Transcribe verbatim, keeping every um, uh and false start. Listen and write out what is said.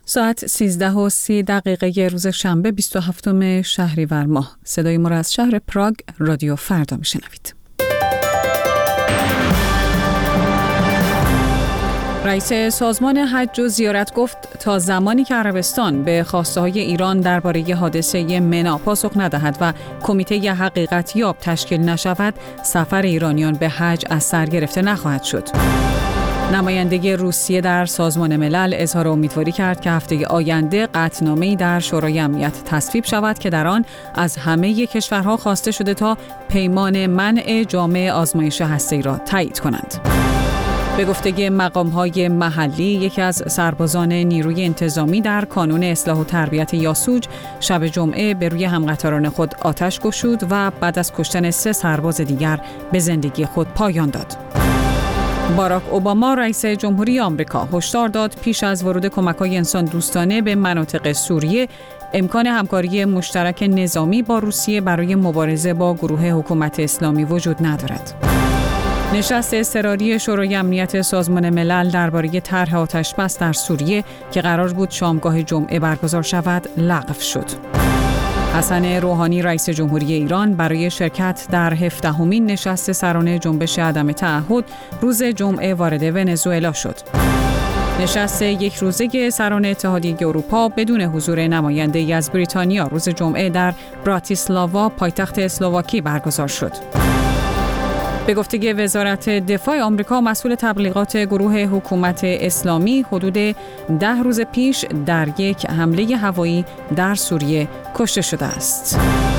ساعت سیزده و سی دقیقه روز شنبه بیست و هفتم شهریور ماه. صدای ما را از شهر پراگ رادیو فردا میشنوید. رئیس سازمان حج و زیارت گفت تا زمانی که عربستان به خواسته‌های ایران درباره حادثه منی پاسخ ندهد و کمیته حقیقت یاب تشکیل نشود، سفر ایرانیان به حج از سر گرفته نخواهد شد. نماینده روسیه در سازمان ملل اظهار امیدواری کرد که هفته آینده قطعنامه‌ای در شورای امنیت تصویب شود که در آن از همه کشورها خواسته شده تا پیمان منع جامع آزمایش هسته‌ای را تایید کنند. به گفته مقام‌های محلی، یکی از سربازان نیروی انتظامی در کانون اصلاح و تربیت یاسوج شب جمعه به روی همقطاران خود آتش گشود و بعد از کشتن سه سرباز دیگر به زندگی خود پایان داد. باراک اوباما رئیس جمهوری آمریکا هشدار داد پیش از ورود کمک‌های انسان دوستانه به مناطق سوریه امکان همکاری مشترک نظامی با روسیه برای مبارزه با گروه حکومت اسلامی وجود ندارد. نشست اضطراری شورای امنیت سازمان ملل درباره طرح آتش‌بس در سوریه که قرار بود شامگاه جمعه برگزار شود لغو شد. حسن روحانی رئیس جمهوری ایران برای شرکت در هفدهمین نشست سرانه جنبش عدم تعهد روز جمعه وارد ونزوئلا شد. نشست یک روزه سران اتحادیه اروپا بدون حضور نماینده‌ای از بریتانیا روز جمعه در براتیسلاوا پایتخت اسلواکی برگزار شد. به گفته وزارت دفاع آمریکا، مسئول تبلیغات گروه حکومت اسلامی حدود ده روز پیش در یک حمله هوایی در سوریه کشته شده است.